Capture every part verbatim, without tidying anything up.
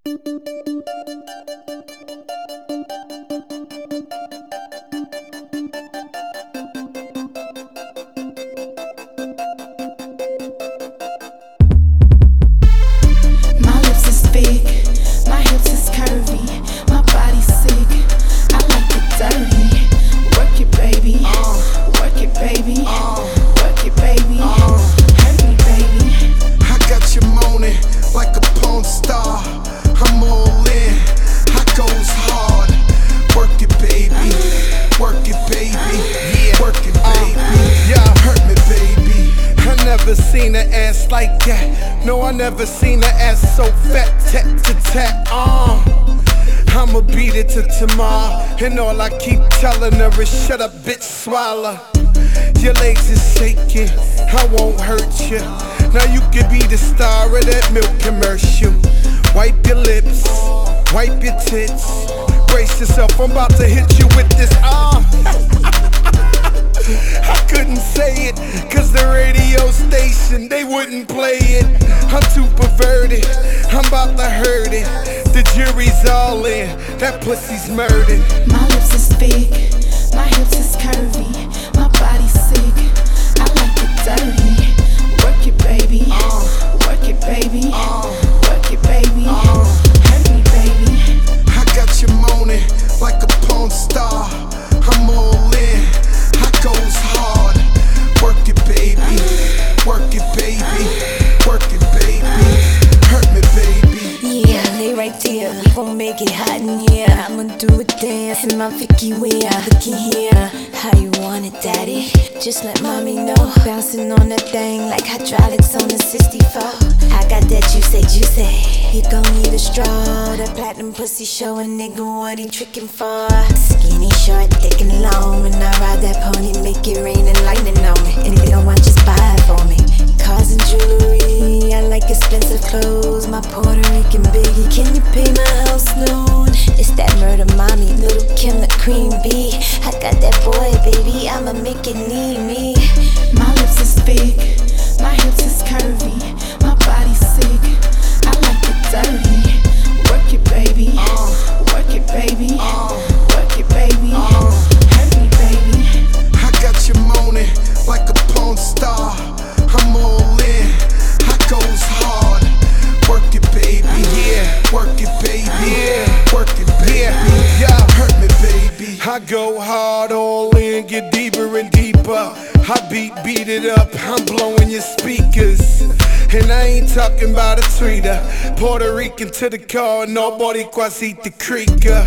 My lips is big, my hips is curvy, my body's sick, I like it dirty. Work it, baby, work it, baby, work it, baby, hurt me, baby. I got you moaning like a porn star. I'm all in, I goes hard. Work it, baby, work it, baby, yeah, work it, baby, yeah, hurt me, baby. I never seen an ass like that. No, I never seen an ass so fat, tat to tat. Uh, I'ma beat it to tomorrow, and all I keep telling her is shut up, bitch, swallow. Your legs is shaking, I won't hurt you. Now you can be the star of that milk commercial. Wipe your lips, wipe your tits. Brace yourself, I'm about to hit you with this arm. I couldn't say it, cause the radio station, they wouldn't play it. I'm too perverted, I'm about to hurt it. The jury's all in, that pussy's murdered. My lips is big, my hips is curvy, my body's sick, I like it dirty. Work it, baby, work it, baby, work it, baby, hurt me, baby. I got you moaning like a porn star. I'm all in, I goes hard. Work it, baby, work it, baby, work it, baby, hurt me, baby. Yeah, lay right there, we gon' make it hot in here. I'ma do a dance in my Vicky wear. Looky here, how you want it, daddy? Just let mommy know. Bouncing on that thing like hydraulics on a sixty-four. I got that juicy, juicy. You gon' need a straw. That platinum pussy show a nigga what he trickin' for. Skinny, short, thick and long. When I ride that pony, make it rain and lightning on me. Anything I want, just buy it for me. Cars and jewelry, I like expensive clothes. My Puerto Rican biggie, can you pay my house loan? It's that murder mommy, little Kim the queen bee. I got that boy, baby, I'ma make it need me. My lips is big, my hips is curvy, my body's sick, I like it dirty. Work it, baby, work it, baby, work it, baby, hurt me, baby. I got you moaning like a porn star. I'm all in, I goes hard. Work it, baby, yeah, work it, baby, yeah, work it, baby, yeah, hurt me, baby. I go hard, all in, get deeper and deeper. I beat, beat it up, I'm blowing your speakers. And I ain't talking about a tweeter. Puerto Rican to the car, nobody Quasita Creeker.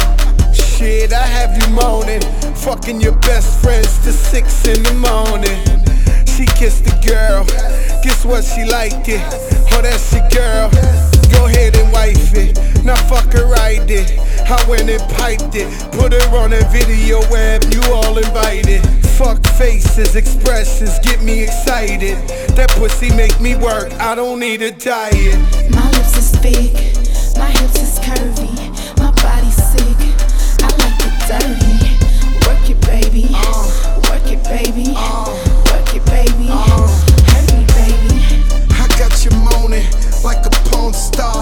Shit, I have you moaning, fucking your best friends till six in the morning. She kissed the girl, guess what, she liked it. Oh, that's your girl, go ahead and wife it. Now fuck her, I did. I went and piped it, put her on a video web, you all invited. Fuck faces, expressions, get me excited. That pussy make me work, I don't need a diet. My lips is big, my hips is curvy, my body's sick, I like it dirty. Work it, baby, work it, baby, work it, baby, hurt me, baby. I got you moaning like a porn star.